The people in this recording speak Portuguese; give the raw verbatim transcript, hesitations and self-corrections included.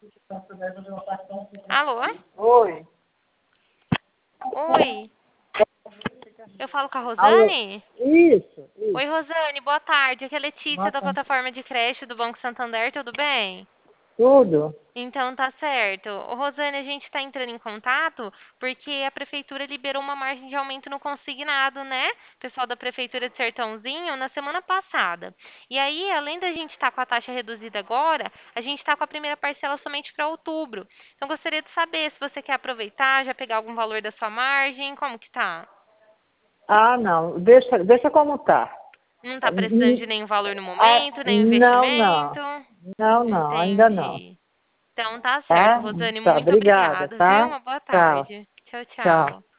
Alô? Oi. Oi. Eu falo com a Alô? Rosane? Isso, Oi, isso. Rosane, boa tarde. Aqui é a Letícia Boa da tarde. plataforma de creche do Banco Santander, tudo bem? Tudo? Então tá certo. Ô, Rosane, a gente está entrando em contato porque a prefeitura liberou uma margem de aumento no consignado, né? Pessoal da prefeitura de Sertãozinho na semana passada. E aí, além da gente estar com a taxa reduzida agora, a gente está com a primeira parcela somente para outubro. Então gostaria de saber se você quer aproveitar, já pegar algum valor da sua margem, como que tá? Ah, não. Deixa, deixa como tá. Não tá precisando de nenhum valor no Ah, momento, nenhum não, investimento? não. Não, não, ainda não. Entendi. Então tá certo, Tá? Rosane, Tá, muito obrigada, obrigada, viu? tá? Uma boa Tchau, tarde. Tchau, tchau. tchau.